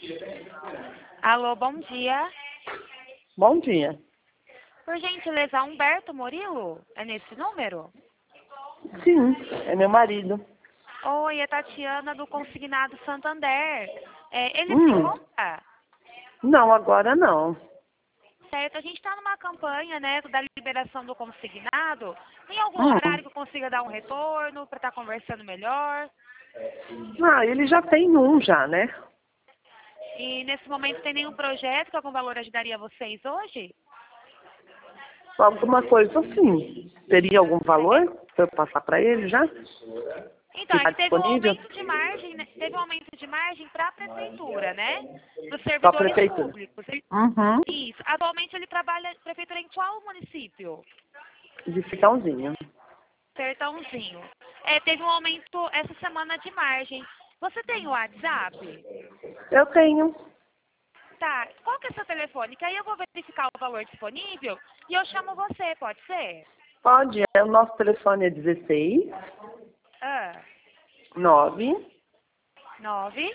Alô, bom dia. Bom dia. Por gentileza, Humberto Murilo? É nesse número? Sim, é meu marido. Oi, é Tatiana do Consignado Santander. Ele se Hum, encontra? não, agora não. Certo, a gente está numa campanha, né, da liberação do consignado. Tem algum Hum. horário que eu consiga dar um retorno para estar conversando melhor? Ah, ele já tem um já, né? E nesse momento tem nenhum projeto que algum valor ajudaria vocês hoje? Alguma coisa assim. Teria algum valor para eu passar para ele já? Então, Que é está que teve um disponível? aumento de margem, né? Teve um aumento de margem para a prefeitura, né? Para os Para a servidores prefeitura. públicos. Uhum. Isso. Atualmente ele trabalha na prefeitura em qual município? De Ficãozinho. Sertãozinho. Teve um aumento essa semana de margem. Você tem o WhatsApp? Eu tenho. Tá. Qual que é o seu telefone? Que aí eu vou verificar o valor disponível e eu chamo você, pode ser? Pode, o nosso telefone é 16 Ah, 9 9.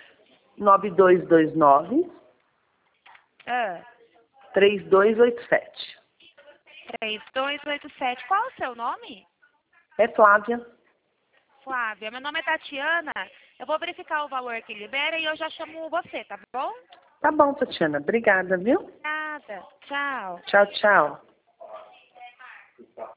9229 Ah, 3287. 3287. Qual o seu nome? É Flávia. Flávia. Meu nome é Tatiana. Eu vou verificar o valor que libera e eu já chamo você, tá bom? Tá bom, Tatiana. Obrigada, viu? Nada. Tchau. Tchau, tchau.